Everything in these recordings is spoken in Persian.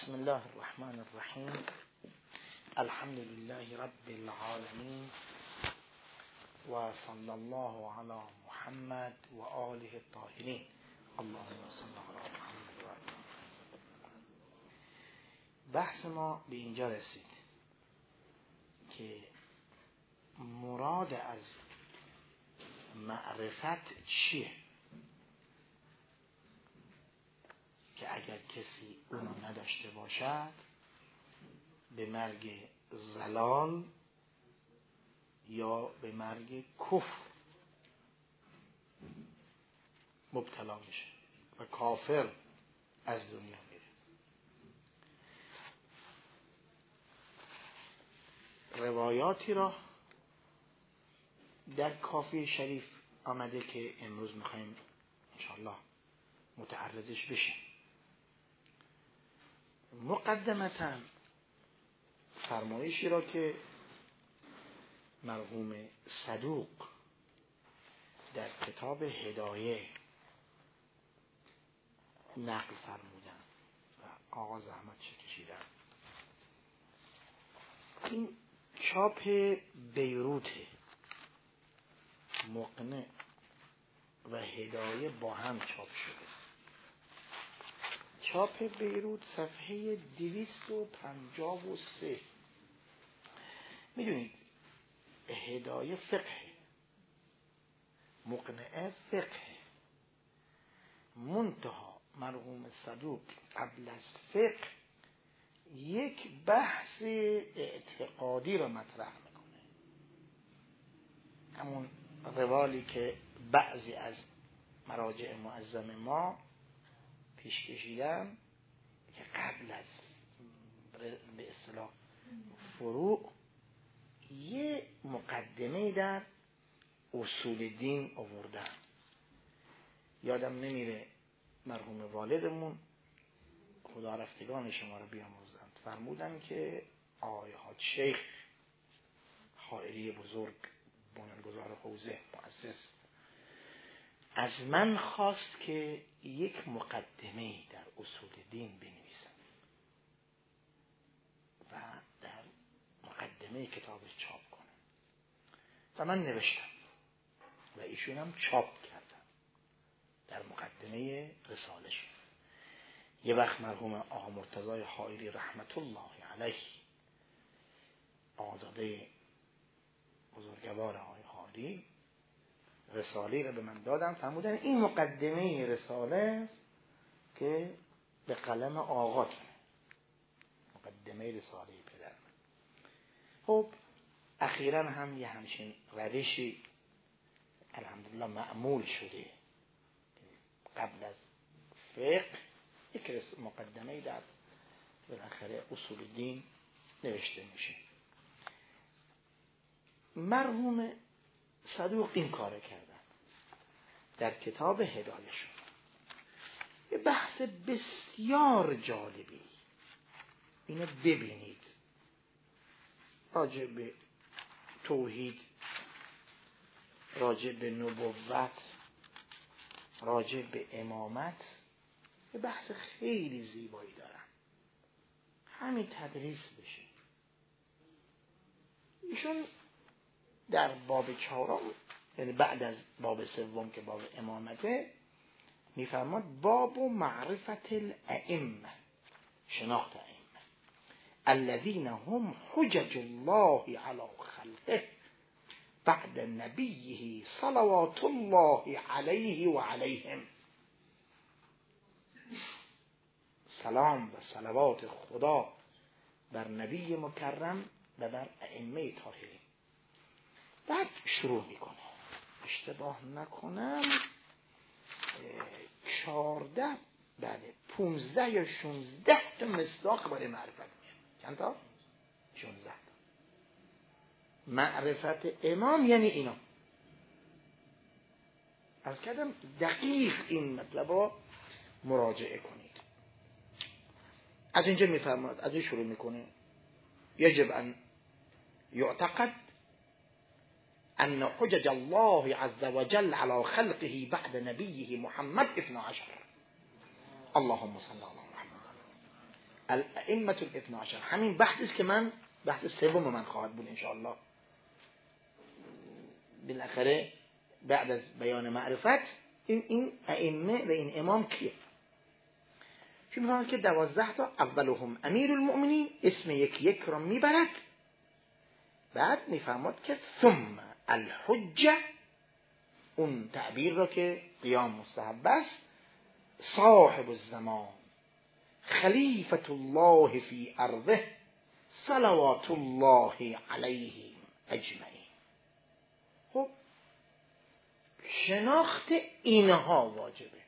بسم الله الرحمن الرحیم. الحمد لله رب العالمین و صلی الله علی محمد و آله الطاهرین. اللهم صل علی محمد و آله. بحث ما به اینجا رسید که مراد از معرفت چیه، که اگر کسی اونو نداشته باشد به مرگ ضلال یا به مرگ کفر مبتلا میشه و کافر از دنیا میره. روایاتی را در کافی شریف آمده که امروز میخوایم انشاءالله متعرضش بشیم. مقدمتاً فرمایشی را که مرحوم صدوق در کتاب هدایه نقل فرمودن و آقا زحمت کشیدن، این چاپ بیروت مقنع و هدایه با هم چاپ شده. چاپ بیروت صفحه 253. میدونید هدایه فقه، مقنعه فقه، منتها مرحوم صدوق قبل از فقه یک بحث اعتقادی را مطرح میکنه، همون روالی که بعضی از مراجع معظم ما پیش کشیدن که قبل از به اصطلاح فروع یه مقدمه در اصول دین آوردن. یادم نمیره مرحوم والدمون خدا رفتگان شما رو بیامرزند فرمودن که آقای حاج شیخ حائری بزرگ بنیانگذار حوزه مؤسس از من خواست که یک مقدمه در اصول دین بنویسم و در مقدمه کتابش چاپ کنم و من نوشتم و ایشون هم چاپ کردم در مقدمه رسالش. یه وقت مرحوم آقا مرتضی حائری رحمت الله علیه آزاده بزرگوار آقای حائری رساله را به من دادن، فرمودن این مقدمه رساله است که به قلم آقا، مقدمه رساله پدر من. خب اخیراً هم یه همچین روشی الحمدلله معمول شده، قبل از فقه یک مقدمه در بالاخره اصول دین نوشته میشه. مرحوم صدوق این کار کردن در کتاب هدایه شد. یه بحث بسیار جالبی، اینو ببینید، راجع به توحید، راجع به نبوت، راجع به امامت، یه بحث خیلی زیبایی دارن. همین تدریس بشه. ایشون در باب 4، یعنی بعد از باب 3 که باب امامته، میفرماد باب معرفت الائمه، شناخت ائمه الذين هم حجج الله علی خلقه بعد نبیه صلوات الله علیه و علیهم. سلام و صلوات خدا بر نبی مکرم و بر ائمه طاهرین. بعد شروع میکنه، اشتباه نکنم 14 بله 15 یا 16 تا مصداق برای معرفت میاد. چند تا؟ 16 تا. معرفت امام یعنی اینا. عرض کردم دقیق این مطلب رو مراجعه کنید. از اینجا میفرماد، از این شروع میکنه: یجب ان یعتقد ان حجج الله عز وجل على خلقه بعد نبیه محمد 12. اللهم صل علی محمد. الائمه الاثنا عشر. همین بحثی است که بحث سوم من خواهد بود ان شاء الله. بالاخره بعد از بیان معرفت این ائمه و این امام کیه؟ چون می‌فهمید که 12 تا اولهم امیر المؤمنین اسم یک را میبرد، بعد میفهمد که ثم الحجه، اون تعبیر را که قیام مستحب است، صاحب الزمان خلیفة الله فی ارضه صلوات الله علیه اجمعین. خب شناخت اینها واجبه،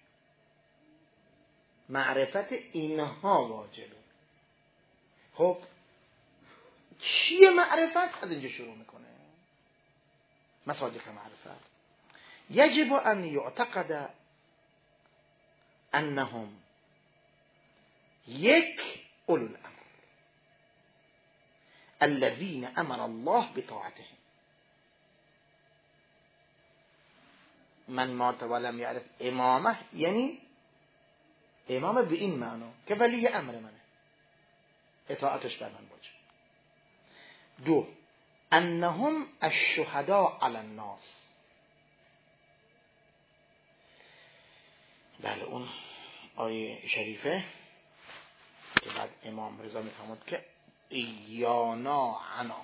معرفت اینها واجبه. خب چیه معرفت؟ از اینجا شروع میکنه. مصادیق معرفت: یجب ان یعتقد انهم یک اولو الامر الذین امر الله بطاعتهم. من مات ولم یعرف امامه، یعنی امامه به این معنا که ولی امر منه، اطاعتش بر من واجب. 2 انهم الشهداء علی الناس. بله اون آیه شریفه که بعد امام رضا میفهمد که ایانا عنا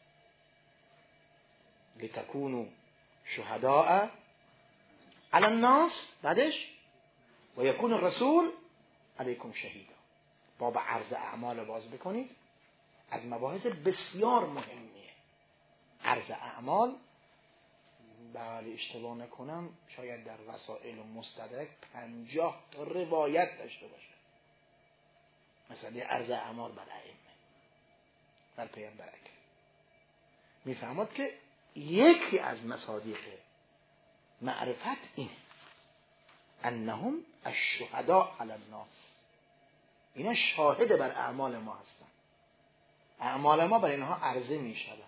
لتکونوا شهداء علی الناس، بعدش و یکون الرسول علیکم شهیدا. باب عرض اعمال باز بکنید، از مباحث بسیار مهمیه عرض اعمال. بله اشتباه نکنم شاید در وسائل و مستدرک 50 تا روایت داشته باشه مثلا عرض اعمال بر ائمه بر پیامبر اکرم. میفهمد که یکی از مصادیق معرفت اینه، انهم الشهداء علی الناس، اینا شاهد بر اعمال ما هستن، اعمال ما بر اینها عرضه می شود.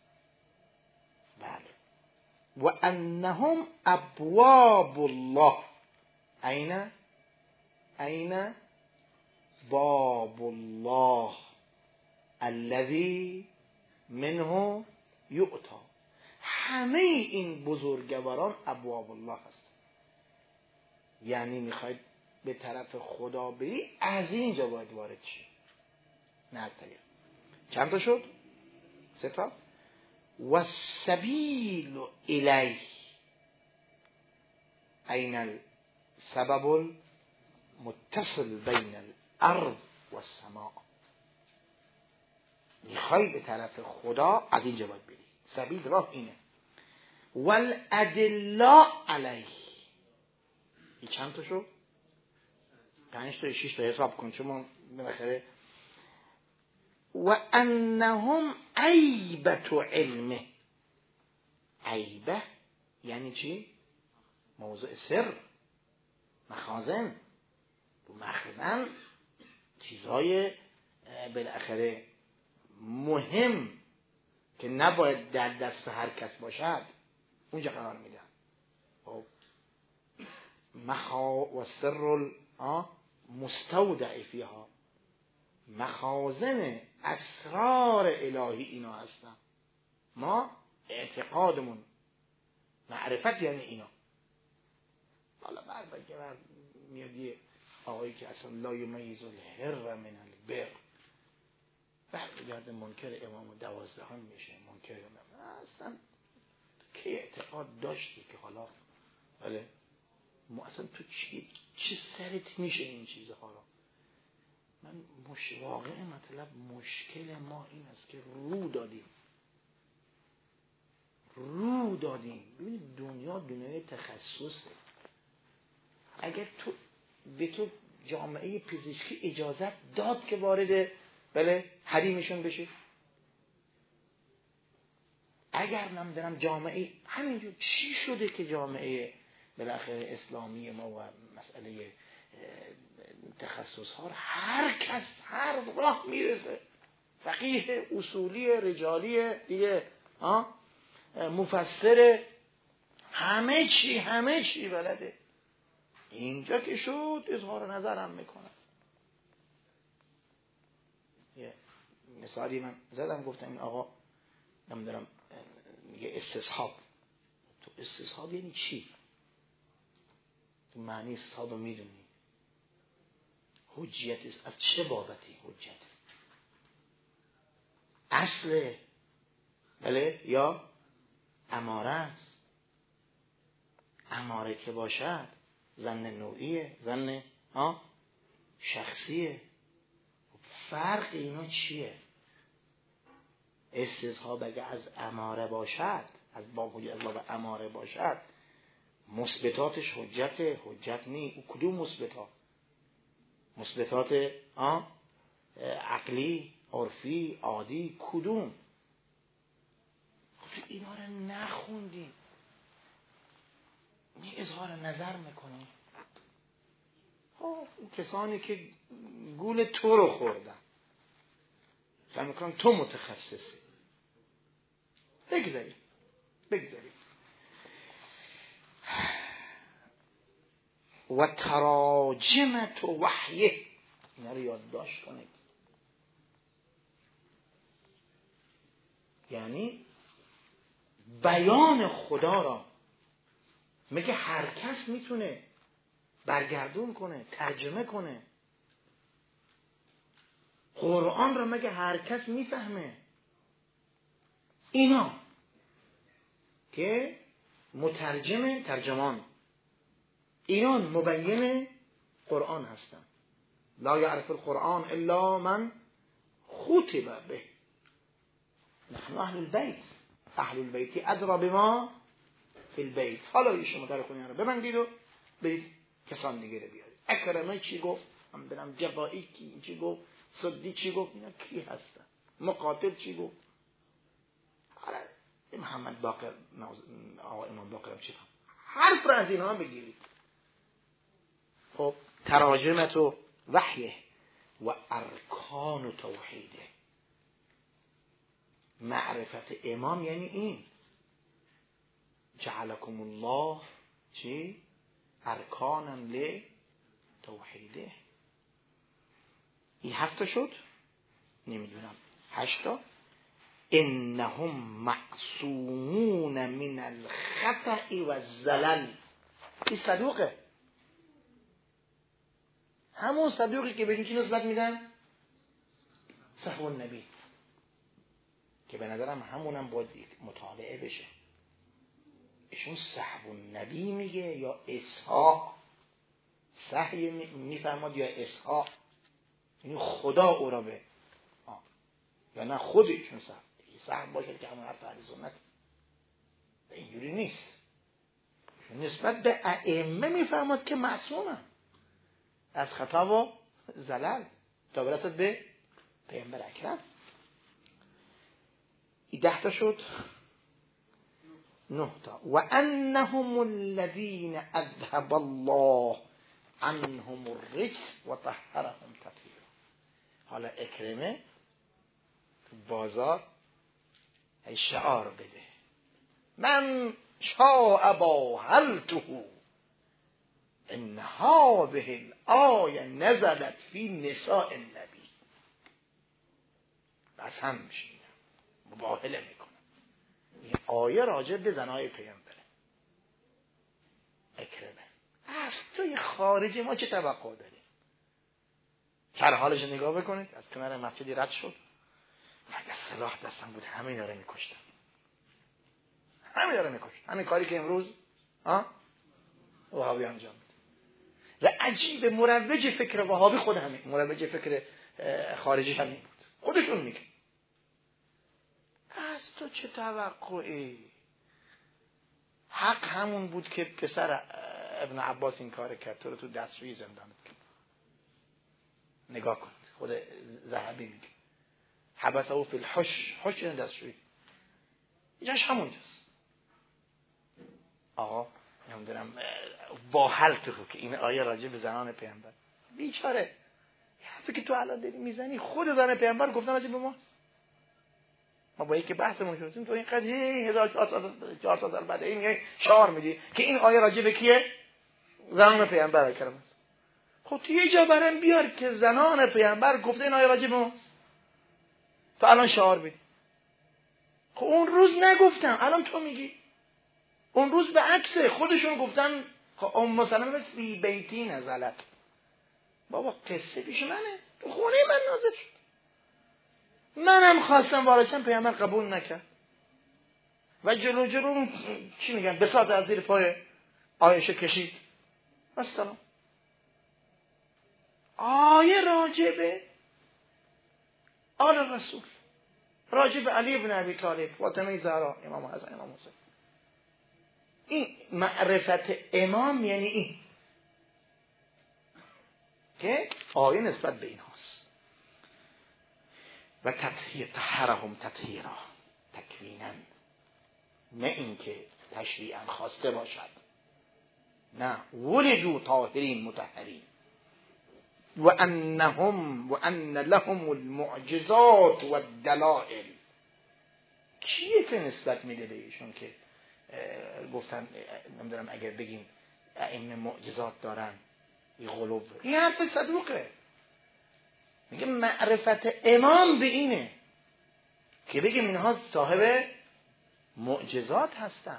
بله. و انهم ابواب الله. این باب الله الذی منه یؤتی. همه این بزرگواران ابواب الله هست، یعنی میخواید به طرف خدا بری از اینجا باید وارد شی، نه از طریق. چند تا شد؟ 3 تا. و السبیل الیه، این السبب المتصل بین الارض و السماء. میخوای به طرف خدا از اینجا باید بری، سبیل راه اینه. والادله علیه، این چند تا شد؟ 5 تا 6 تا حساب کن چون بالاخره. و انهم عیبة علمه. عیبه یعنی چی؟ موضوع سر، مخازن. تو مخزن چیزهای بالاخره مهم که نباید در دست هر کس باشد اونجا قرار میدن. و سر مستودع فیها، مخازن اسرار الهی اینا هستن. ما اعتقادمون معرفت یعنی اینا. حالا بعد که میاد یه آقایی که اصلا لا یمیز الحر من البر، برمیگرده منکر امام 12 میشه، منکر اصلا که اعتقاد داشتی که حالا بله ما اصلا تو چی سرت میشه این چیزها را. من واقع مطلب مشکل ما این است که رو دادیم. ببینید دنیا دنیای تخصصه. اگر به تو جامعه پزشکی اجازت داد که وارد بله حریمشون بشه، اگر نمیدونم جامعه همینجور چی شده که جامعه بالاخره اسلامی ما و مسئله تخصص ها هر کس هر راه میرسه، فقیه اصولی رجالی دیگه مفسر همه چی بلده. اینجا که شد اظهار نظرم میکنه. یه مثالی من زدم، گفتم این آقا نمیدونم میگه استصحاب. تو استصحاب یعنی چی؟ تو معنی استصحاب رو میدونی؟ حجیت است. از چه بابتی حجت؟ اصله بله یا اماره است؟ اماره که باشد ظن نوعیه، ظن شخصیه. فرق اینا چیه؟ استصحاب اگه از اماره باشد، از باب اماره باشد، مثبتاتش حجت نی. او کدوم مثبتات؟ مثبتات عقلی، عرفی، عادی، کدوم؟ اینا رو نخوندیم، می اظهار نظر میکنیم. اون کسانی که گول تو رو خوردن فهم میکنم تو متخصصی. بگذاریم و تراجمت وحیه، اینا رو یادداشت کنید. یعنی بیان خدا را میگه هر کس میتونه برگردون کنه، ترجمه کنه. قرآن را مگه هر کس میفهمه؟ اینا که مترجم ترجمان، اینا مبین قرآن هستن. لا یعرف القرآن الا من خطب به. نحن اهل البیت، اهل البیت ادرا بما فی البیت. حالا شما در خونه رو ببندید و برید کسان دیگه رو بیارید. اکرمه چی گفت؟ من برم جبایی چی گفت؟ صدی چی گفت؟ اینا کی هستن؟ مقاتل چی گفت؟ حالا محمد باقر، آقا امام باقر چی فهم؟ حرف را از اینها بگیرید. خب تراجمت و وحیه و ارکان و توحیده. معرفت امام یعنی این جعلکم الله چی؟ ارکانا لتوحیده. این 7 شد؟ نمیدونم 8. انهم معصومون من الخطأ و الزلل. این صدوقه، همون صدوقی که به این چی نسبت میدن؟ صحو النبی، که به نظرم همونم باید مطالعه بشه. ایشون صحو النبی میگه یا اسحاق؟ صحی میفرماد یا اسحاق؟ یعنی خدا او را به یا نه خودشون صحب باشه که همون حرف اهل سنت. اینجوری نیست. نسبت به ائمه میفرماد که معصومن از خطا و زلل تا برسد به پیامبر اکرم. این 10 شد. 9. و انهم الذين اذهب الله عنهم الرجس و طهرهم تطهیرا. حالا اکرمه تو بازار شعار بده، من شاء باهلته ان هذه الآیه نزلت فی نساء النبی. بس هم میشینم مباهله میکنم، این آیه راجع به زنای پیامبره. اکرمه از توی خارج ما چه توقع داریم؟ سر حالش نگاه بکنید. از کنار مسجدی رد شد، اگه سلاح دستم بود همین داره میکشتم، همین کاری که امروز وهابی انجام میده. و عجیب مروج فکر وهابی خود همین مروج فکر خارجی همین بود. خودشون میگه از تو چه توقعی؟ حق همون بود که پسر ابن عباس این کار کرد، تو رو تو دستشویی زندانت کرد. نگاه کن، خود ذهبی میگه حبسه فی الحش، حش این دستشویی، اینجاش همونجاست. آقا نمیدونم با حل تو که این آیه راجع به زنان پیامبر، بیچاره حرفی که تو الان داری میزنی خود زن پیامبر گفتن راجع به ما. ما با یکی بحثمون شدیم تو این قضیه 1400 سال بعد این میگه شعار میدی که این آیه راجع به کیه؟ زنان پیامبر اکرم. خب تو یه جا برام بیار که زنان پیامبر گفته این آیه راجع به ما. تو الان شعار بدی. خب اون روز نگفتم، الان تو میگی. اون روز به عکسه، خودشون گفتن. خب مثلا فی بیتی نزلت، بابا قصه پیش منه، تو خونه من نازل شد، منم خواستم وارد پیامبر قبول نکرد و جلو چی میگن بساط از زیر پای عایشه کشید. السلام. آیه راجبه آل رسول، راجب علی بن ابی طالب، فاطمه زهرا، امام حسن، امام حسین. این معرفت امام یعنی این که آیه نسبت به این هاست. و طهرهم تطهیرا، تکوینا، نه اینکه تشریعا خواسته باشد، نه، ولدوا طاهرین مطهرین. و ان لهم المعجزات و الدلائل. کیه که نسبت میده به ایشون که گفتن نمیدونم اگر بگیم ائمه معجزات دارن این غلو، این حرف صدوقه. میگه معرفت امام به اینه که بگیم اینها صاحب معجزات هستن،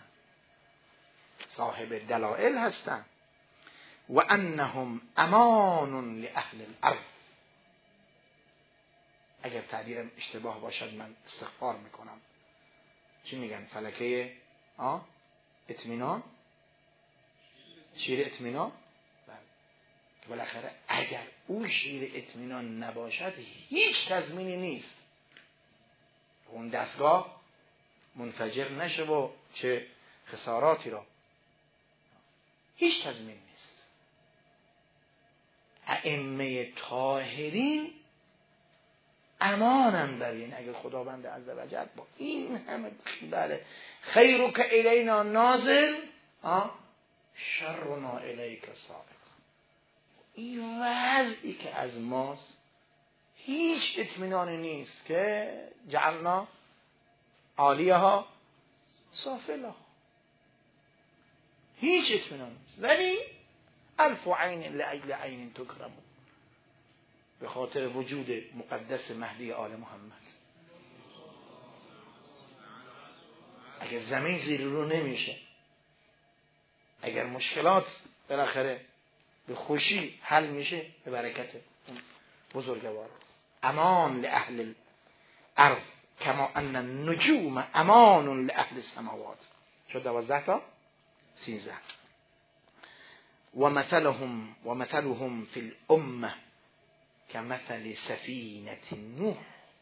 صاحب دلائل هستن. و انهم امان لاهل الارض. اگر تعبیرم اشتباه باشد من استغفار میکنم. چی میگن؟ فلکه اطمینان، شیر اطمینان. بالاخره اگر اون شیر اطمینان نباشد هیچ تضمینی نیست اون دستگاه منفجر نشه و چه خساراتی را، هیچ تضمین نیست. ائمه طاهرین امانن بر این. اگر خداوند عزوجل با این همه بله خیرک الینا نازل شرنا الیک سابق، این وضعی که از ماست هیچ اطمینانی نیست که جعلنا عالیها سافلها، هیچ اطمینان نیست. ولی الف عین لأجل عین تکرمون، به خاطر وجود مقدس مهدی آل محمد. اگر زمین زیر رو نمیشه، اگر مشکلات بالاخره به خوشی حل میشه به برکت بزرگوار. امان لأهل الارض کما ان النجوم امان لأهل السماوات. شد 12 تا 13. و مثلهم فی الامه كمثل سفینة نوح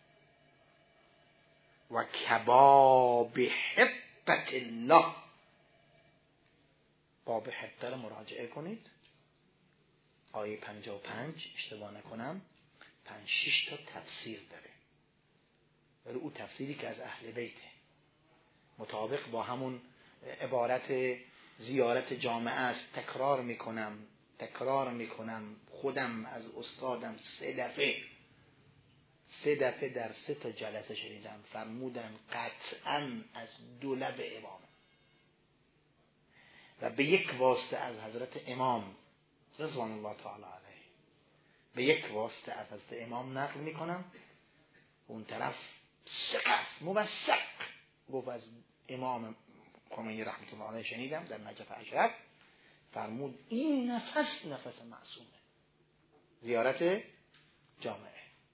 و کباب حبة الله. باب حبه رو مراجعه کنید، آیه 55 اشتباه نکنم 5-6 تا تفسیر داره، ولی او تفسیری که از اهل بیته مطابق با همون عبارت زیارت جامعه است. تکرار میکنم خودم از استادم 3 دفعه در 3 تا جلسه شنیدم، فرمودن قطعا از 2 لب امام و به یک واسطه از حضرت امام رضوان الله تعالی علیه، به یک واسطه از حضرت امام نقل میکنم. اون طرف سقف موثق گفت از امام خمینی رحمت الله علیه شنیدم در نجف اشرف، فرمود این نفس معصومه. زیارت جامعه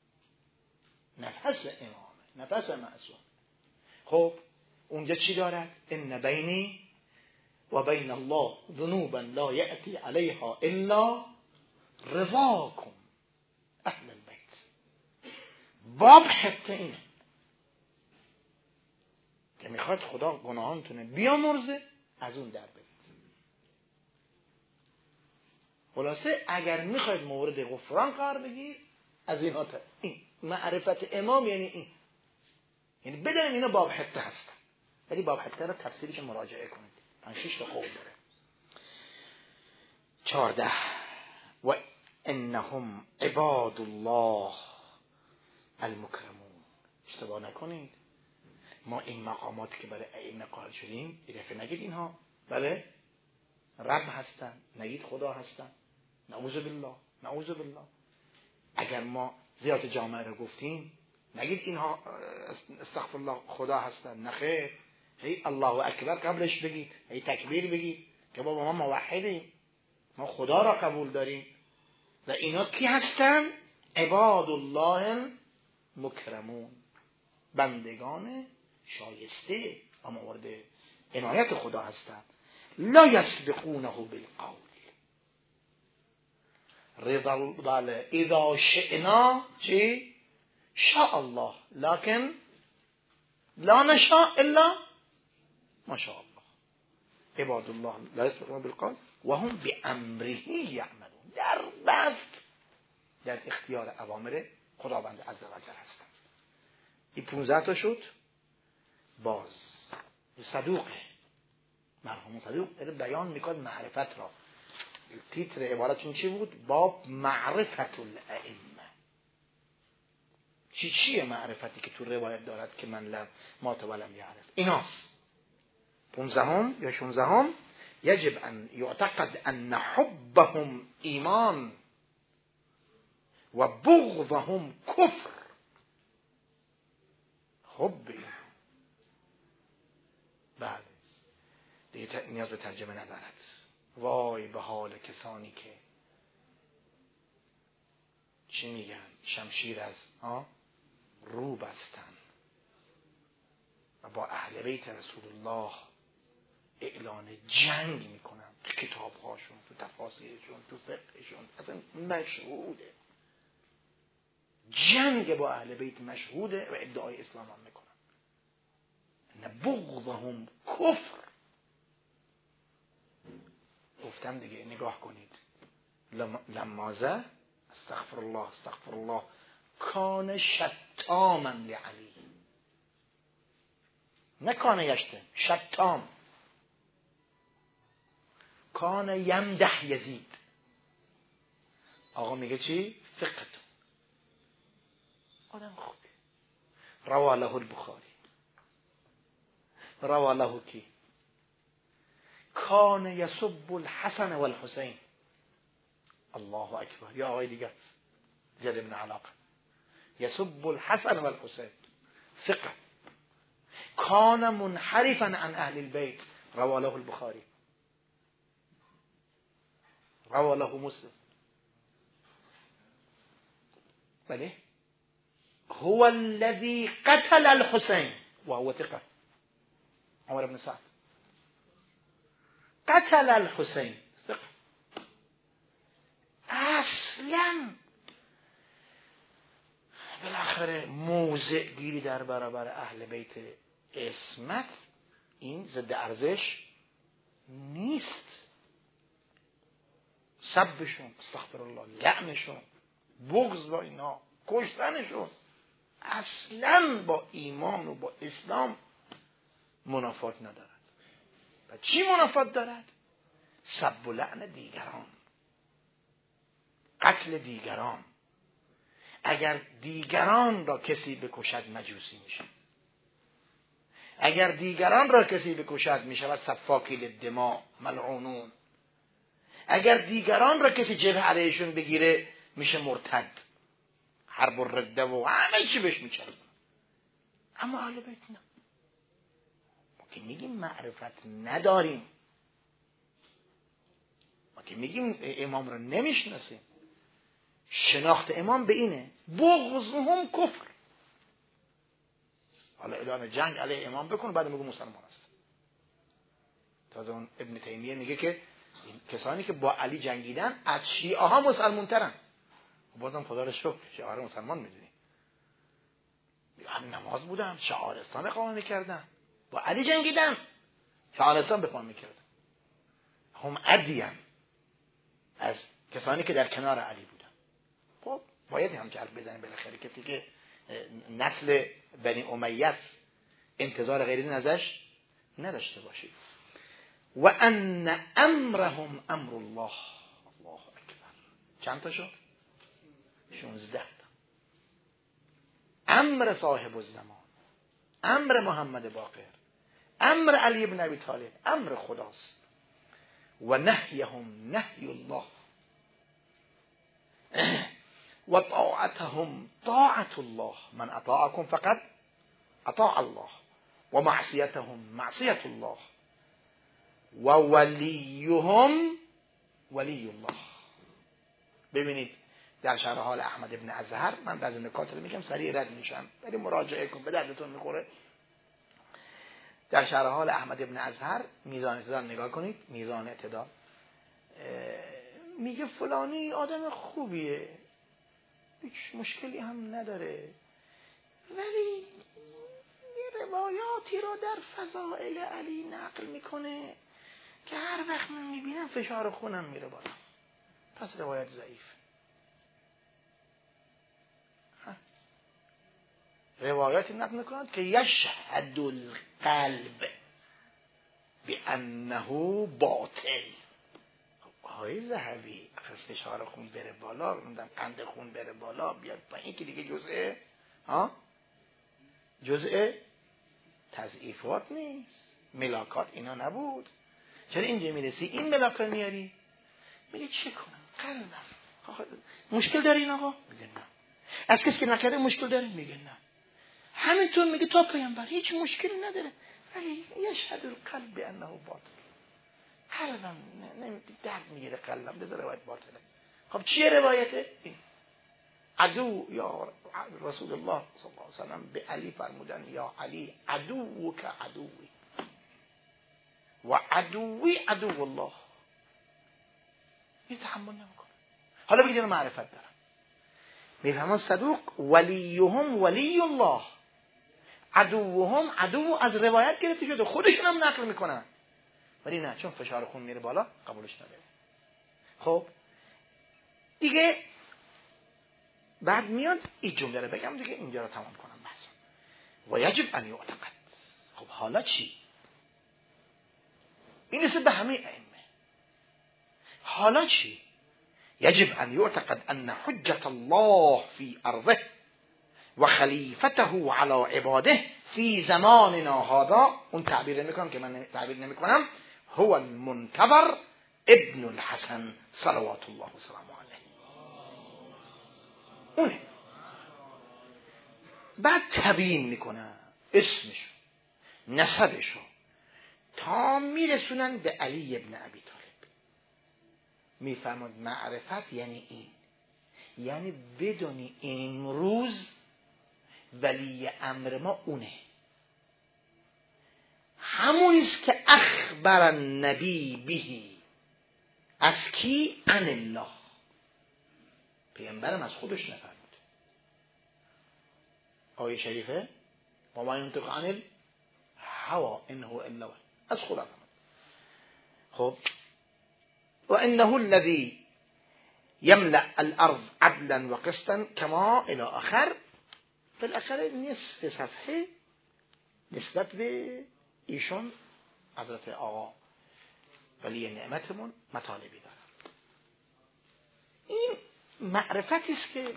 نفس امامه، نفس معصوم. خب اونجا چی دارد؟ ان بینی و بین الله ذنوبا لا یأتی علیها الا رضاکم اهل البیت. باب حبه اینه که میخواد خدا گناهانتونه بیامرزه، از اون در برید. خلاصه اگر میخواید مورد غفران قرار بگیر از اینها این معرفت امام یعنی این، یعنی بدونیم اینا باب حته هستن، ولی باب حته رو تفسیرش مراجعه کنید. 5-6 تا قول داره. 14 و انهم عباد الله المکرمون. اشتباه نکنید، ما این مقاماتی که برای ائمه قائل شدیم یه دفعه نگید اینها بله رب هستن، نگید خدا هستن. نعوذ بالله. اگر ما زیارت جامعه رو گفتیم نگید اینها استغفر الله خدا هستن، نخیر، هی الله اکبر قبلش بگید، هی تکبیر بگید که بابا ما موحدیم، ما خدا را قبول داریم. و اینا کی هستن؟ عباد الله مکرمون، بندگان شایسته و مورد عنایت خدا هستند. لا یسبقونه بالقول رضا اذا شئنا چی؟ شاء الله لكن لا نشاء الا ما شاء الله. عباد الله لا یسبقونه بالقول و هم بامره یعملون، در بست در اختیار اوامر خداوند عزوجل هستند. این 15 تا شد. باز صدوقه، مرحوم صدوق بیان میکنه معرفت را. تیتر عبارتشون چی بود؟ باب معرفت الائمه. چیه معرفتی که تو روایت دارد که من لم مات ولم یعرف؟ ایناست. 15 یا 16 یجب ان یعتقد ان حبهم ایمان و بغضهم کفر. حب ایمان، بله دیگه نیاز به ترجمه ندارد. وای به حال کسانی که چی میگن؟ شمشیر از رو بستن و با اهل بیت رسول الله اعلان جنگ میکنن، تو کتابهاشون، تو تفاسیرشون، تو فقهشون اصلا مشهوده. جنگ با اهل بیت مشهوده و ادعای اسلام هم میکنن. نه بغضهم کفر. گفتم دیگه، نگاه کنید. لمازه استغفر الله کان شتاما لعلی، نه کان یشتم، شتام. کان یمدح یزید. آقا میگه چی؟ فقط آدم خوبی. روا له البخاری، روا له کی؟ کان یسب الحسن والحسین. الله اکبر. یا آقای دیگه زید بن علاقه یسب الحسن والحسین. ثقه. کان منحرفا عن اهل البيت. روا له البخاری، روا له مسلم. بله. هو الذي قتل الحسين وهو ثقة. عمر بن سعد قتل الحسين ثقة. اصلا بالاخره موضع گیری در برابر اهل بیت عصمت این ضد ارزش نیست. سبشون، استغفر الله، لعنشون، بغض با اینا، کشتنشون اصلا با ایمان و با اسلام منافات ندارد. و چی منافات دارد؟ سب و لعن دیگران، قتل دیگران. اگر دیگران را کسی بکشد مجوسی میشه. اگر دیگران را کسی بکشد میشود سفاکی للدماء ملعونون. اگر دیگران را کسی جبهه علیهشون بگیره میشه مرتد، حرب الرده و همه چی بهش میچسبه. اما اهل بیت نه. ما که میگیم معرفت نداریم، ما که میگیم امام را نمیشناسیم. شناخت امام به اینه، بغضهم کفر. حالا اعلان جنگ علیه امام بکن بعد میگه مسلمان است. تازه اون ابن تیمیه میگه که این کسانی که با علی جنگیدن از شیعه ها مسلمان ترن. بازم خدا رو شکر شعار مسلمان میدونی. اهل نماز بودن، شعارستان اقامه میکردن، با علی جنگیدن، شعارستان بپا میکردن. هم عدیان از کسانی که در کنار علی بودن. خب باید هم جلب بزنیم بالاخره. کسی که نسل بنی امیه انتظار غیری ازش نداشته باشید. و ان امرهم امر الله. الله اکبر. چند تا شد؟ 16 تا. امر صاحب الزمان، امر محمد باقر، امر علی بن ابی طالب، امر خداست. و نهیهم نهی الله. و طاعتهم طاعت الله، من اطاعکم فقط اطاع الله، و معصیتهم معصیت الله، و ولیهم ولی الله. ببینید در شرح حال احمد ابن ازهر، من بعضی نکات رو میگم سریع رد میشم، ولی مراجعه کن، به دردتون میخوره. در شرح حال احمد ابن ازهر میزان اعتدال نگاه کنید، میزان اعتدال، میگه فلانی آدم خوبیه، هیچ مشکلی هم نداره، ولی یه روایاتی رو در فضائل علی نقل میکنه که هر وقت من میبینم فشار خونم میره بالا، پس روایت ضعیف. روایاتی نقل میکنند که یشهد القلب بانه باطل. آقای ذهبی فشار خون بره بالا، قند خون بره بالا بیاد پایین که دیگه جزء تضعیفات نیست، ملاکات اینا نبود. چرا اینجا میرسی این ملاکات میاری؟ میگه چه کنم قلبم مشکل داره این آقا؟ میگه نه. از کسی که نکرده مشکل داره؟ میگه نه. همینطور میگه تا پیامبر هیچ مشکلی نداره، ولی یشهد القلب بانه باطل. قلبم درد میگیره، قلبم بذار روایت باطله. خب چیه روایته؟ این عدو یا رسول الله صلی الله علیه وسلم به علی فرمودن یا علی عدو که عدوی و عدوی عدو الله. این تحمل نمیکنه. حالا بگید معرفت دارم. میفهمن صدوق ولیهم ولی الله، عدوهم عدو از روایت گرفته شده، خودشون هم نقل میکنن، ولی نه، چون فشار خون میره بالا قبولش نداره. خب دیگه بعد میاد این جمله رو بگم دیگه، اینجا رو تمام کنم بس. و یجب ان یعتقد. خب حالا چی؟ این نسبت به همه ائمه. حالا چی؟ یجب ان یعتقد ان حجت الله فی ارضه و خلیفته علی عباده فی زماننا هذا، اون تعبیر نمیکنم که من تعبیر نمیکنم، هو المنتظر ابن الحسن صلوات الله و سلامه علیه. اونه. بعد تبیین میکنه اسمشو نسبشو تا میرسونن به علی ابن ابی طالب. میفهمد معرفت یعنی این، یعنی بدونی امروز ولی امر ما اونه، همونیست که اخبر النبی بهی، از کی؟ عن الله. پیامبرم از خودش نفرمود. آیه شریفه و ما ینطق عن الهوی ان هو الا وحی، از خدا فرمود. خب و انه الذی یملأ الارض عدلا و قسطا کما الی آخر. بالاخره نصف صفحه نسبت به ایشون حضرت آقا ولی نعمتمون مطالبی دارن. این معرفتی است که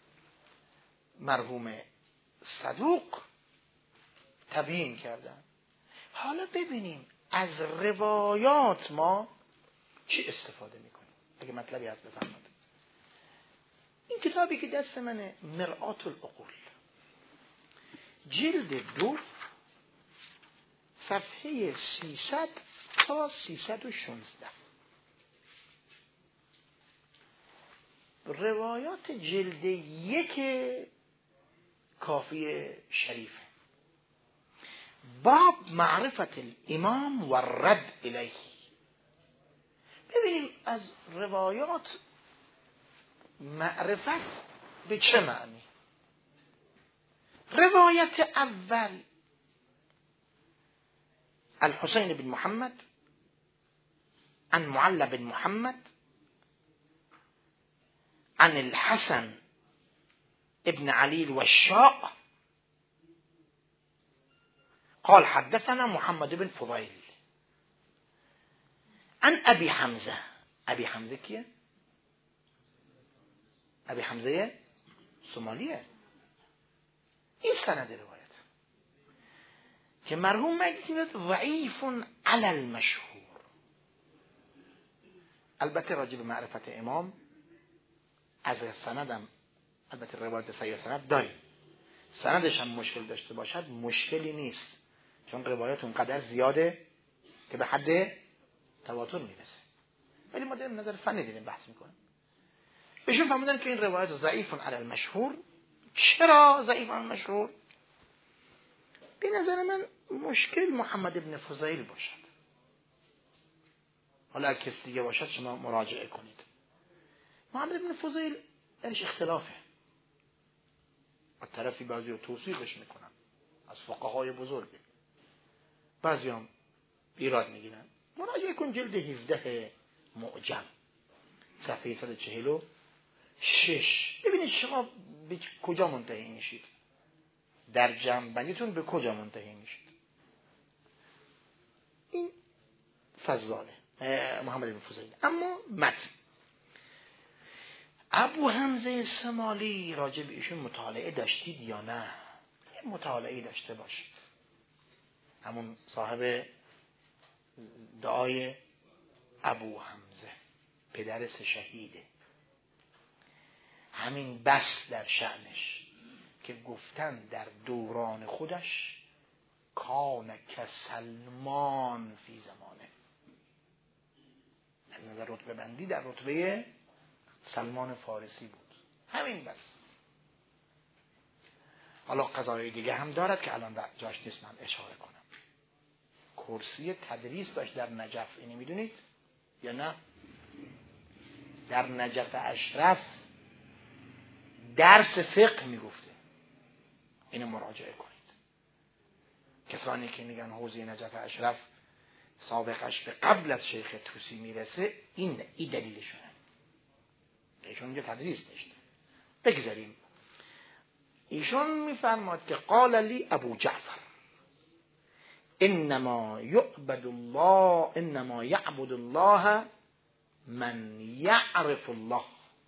مرحوم صدوق تبیین کردن. حالا ببینیم از روایات ما چی استفاده میکنیم. اگه مطلبی هست بفرمایید. این کتابی که دست منه، مرآت العقول، جلد 2 صفحه 300 تا 316. روایات جلد 1 کافی شریفه. باب معرفت الامام و رد الیه. ببینیم از روایات معرفت به چه معنی. روایت اول الحسین بن محمد عن معل بن محمد عن الحسن ابن علي الوشاء قال حدثنا محمد بن فضيل عن ابي حمزه. ابي حمزه کیه؟ ابي حمزه صومالیه. این سند روایت که مرحوم مگید ضعیف علی المشهور. البته راجع به معرفت امام از سندم البته روایت صحیح سند داریم، سندش هم مشکل داشته باشد مشکلی نیست، چون روایت اونقدر زیاده که به حد تواتر میرسه. ولی ما داریم نظر فنی دیدیم بحث میکنیم. بهشون فهمیدن که این روایت ضعیف علی المشهور. چرا ضعیف علی المشهور؟ به نظر من مشکل محمد ابن فضیل باشد. حالا کسی دیگه باشد شما مراجعه کنید. محمد ابن فضیل درش اختلافه. از طرفی بعضی رو توصیفش میکنن از فقهای بزرگه، بعضی هم ایراد میگیرن. مراجعه کن جلد 17 معجم صفحه 146. ببینید شما به کجا منتهی میشید، در جمع بندیتون به کجا منتهی میشید. این فضاله محمد بن فضیل. اما متن ابو حمزه سمالی راجع به ایشون مطالعه داشتید یا نه؟ یه مطالعه داشته باشید. همون صاحب دعای ابو حمزه، پدر سه شهیده. همین بس در شأنش که گفتن در دوران خودش کان کسلمان فی زمانه، از نظر رتبه بندی در رتبه سلمان فارسی بود. همین بس. حالا قضایای دیگه هم دارد که الان جاش نیست من اشاره کنم. کرسی تدریس داشت در نجف، اینو میدونید یا نه؟ در نجف اشرف درس فقه میگفته. اینو مراجعه کنید. کسانی که میگن حوزه نجف اشرف سابقش به قبل از شیخ طوسی میرسه، این دلیلشونه. ایشون یه تدریس داشته. بگذاریم. ایشون میفرماد که قال لی ابو جعفر انما یعبد الله من یعرف الله.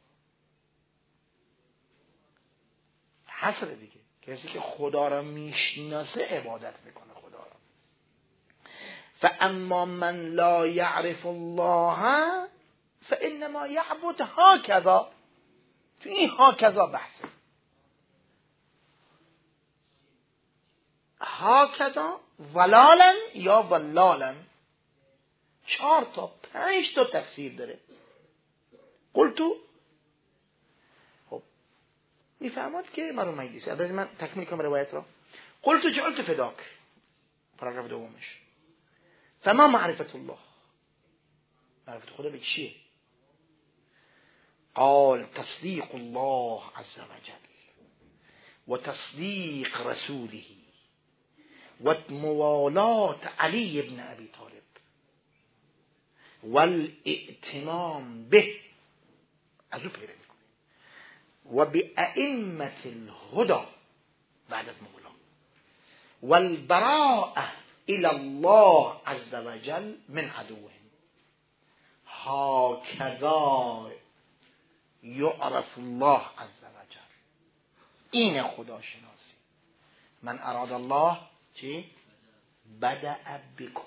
حصر دیگه، کسی که خدا را میشناسه عبادت میکنه خدا را. فاما من لا یعرف الله فانما یعبد هکذا. تو این هکذا بحثه. هکذا ولالا یا ولالا، 4 تا 5 تا تفسیر داره. قلتو، خب میفهمد که مرحوم مجلسی. البته من تکمیل کنم روایت را. قلتو جعلت فداک، پاراگراف دومش. فما معرفت الله، معرفت خدا به چیه؟ قال تصدیق الله عز وجل و تصدیق رسوله و موالات علی ابن ابی طالب والائتمام به، از او پیروی کنید، و بأئمة الهدى بعد از مولا، والبراءة الى الله عز وجل من عدوهم. هكذا یعرف الله عز وجل. این خدا شناسی. من اراد الله چی؟ بدأ بکن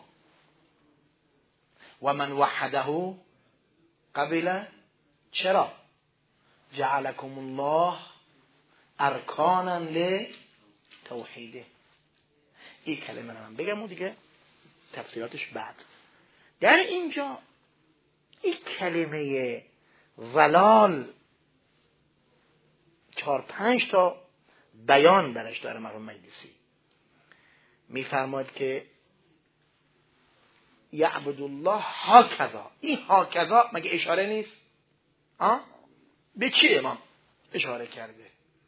و من وحده قبل. چرا؟ جعلكم الله ارکانا لتوحیده. این کلمه من بگم و دیگه تفسیراتش بعد. در اینجا این کلمه ولال 4-5 تا بیان برش داره مرحوم مجلسی. میفرماد که یعبد الله هکذا. این هکذا مگه اشاره نیست؟ به چی امام اشاره کرده؟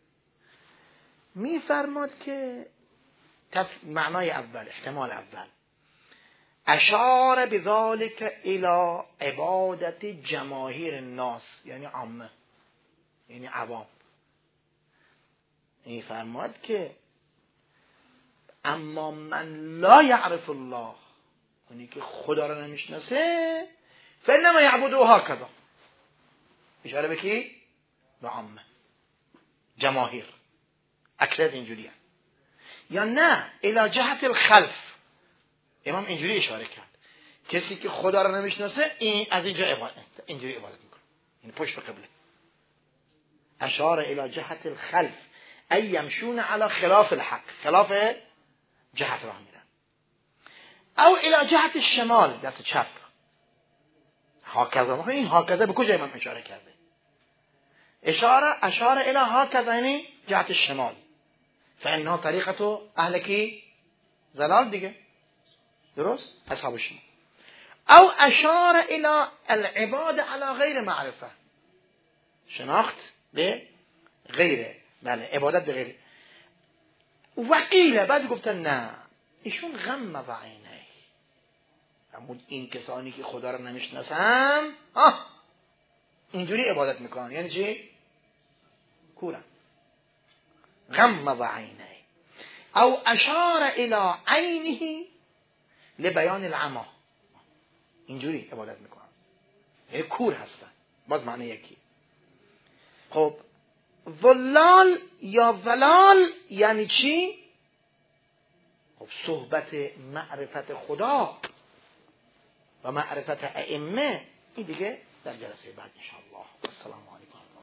میفرماد که معنای اول، احتمال اول، اشار بذالک الی عبادت جماهیر الناس، یعنی عامه، یعنی عوام. میفرماد که اما من لا یعرف الله، اونی که خدا را نمیشناسه، فانما یعبده هکذا. اشاره به کی؟ به عامه، جماهیر، اکثر اینجوریه. یا نه الی جهت الخلف. امام اینجوری اشاره کرد، کسی که خدا را نمیشناسه این از اینجا اینجوری عبادت میکنه، یعنی پشت به قبله. اشار الى جهت الخلف ای یمشون علی خلاف الحق، خلاف جهت راه میرن. او الى جهت الشمال، دست چپ. هاکذا، این هاکذا به کجا امام اشاره کرده؟ اشاره الى هاکذا یعنی جهت الشمال، فانها طریقه اهل کی؟ ضلال دیگه، درست؟ اصحاب الشمال. او اشار الى العباد على غیر معرفه، شناخت به غیره، بله عبادت به غیره. وقیله، بعد گفتن نه ایشون غم و عینه، همون این کسانی که خدا رو نمیشناسن اینجوری عبادت میکنن، یعنی چی؟ کورن. غم و عینه. او اشار الى عینه لبیان العما، اینجوری عبادت میکنن، یعنی کور هستن، باز معنی یکی. خب ولال یا ولال یعنی چی؟ خب صحبت معرفت خدا و معرفت ائمه، این دیگه در جلسه بعد ان شاء الله. السلام علیکم.